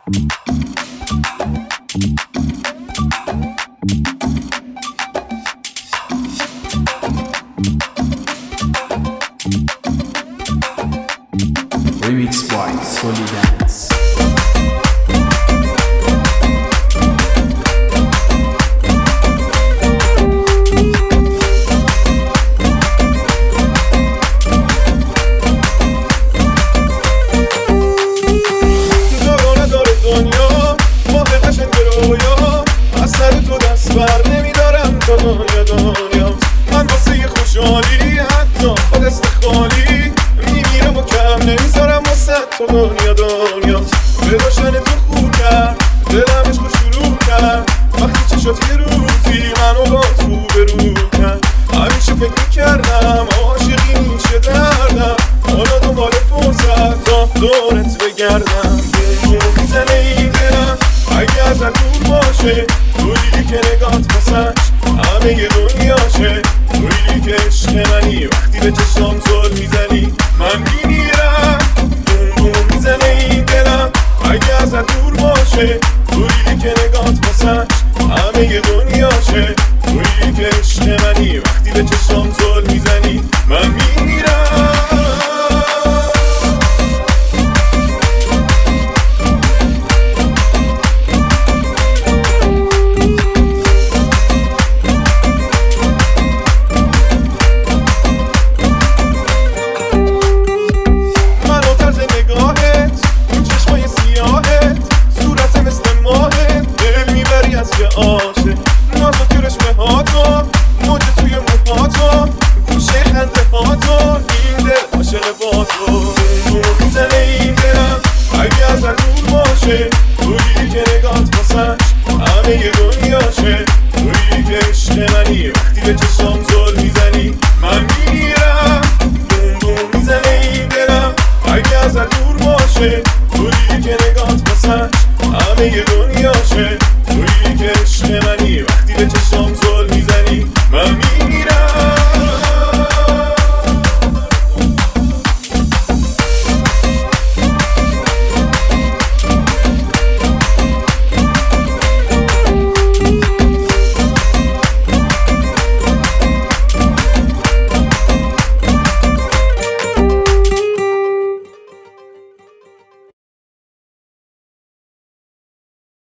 Remix by Solidance. بر نمیدارم تا دنیا من واسه خوشحالی حتی با دست خالی میمیرم و کم نمیذارم واسه تو دنیا به روشن تو خور کرد دلم عشق شروع کرد وقتی چه شد یه روزی منو با تو برو کرد همیشه فکر میکردم عاشقی میشه دردم حالا دوباره فرصت تا دورت بگردم یه میزنه این دلم اگه ازت دور باشه تویی که نگات بسش همه دنیاشه تویی که عشق منی وقتی به چشام زل میزنی من میمیرم دون میزنه این دلم اگه ازت دور باشه تویی که نگات بسش همه دنیاشه تویی که عشق منی وقتی به چشام زل میزنی من میمیرم آشه نازو که رشمه ها تو موجه توی موها تو گوشه خنده ها تو این دل عاشق با تو میزنه این دلم اگه ازت دور باشه